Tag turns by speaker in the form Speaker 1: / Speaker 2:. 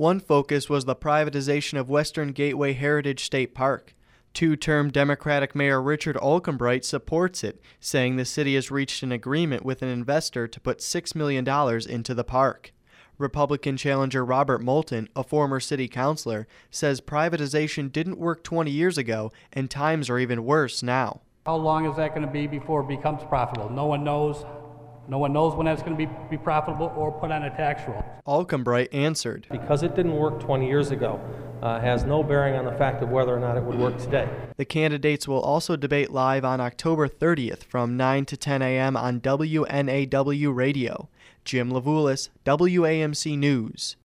Speaker 1: One focus was the privatization of Western Gateway Heritage State Park. Two-term Democratic Mayor Richard Olkenbright supports it, saying the city has reached an agreement with an investor to put $6 million into the park. Republican challenger Robert Moulton, a former city councilor, says privatization didn't work 20 years ago and times are even worse now.
Speaker 2: How long is that going to be before it becomes profitable? No one knows. No one knows when that's going to be profitable or put on a tax roll.
Speaker 1: Olkenbright answered,
Speaker 3: "Because it didn't work 20 years ago, has no bearing on the fact of whether or not it would work today."
Speaker 1: The candidates will also debate live on October 30th from 9 to 10 a.m. on WNAW Radio. Jim Levulis, WAMC News.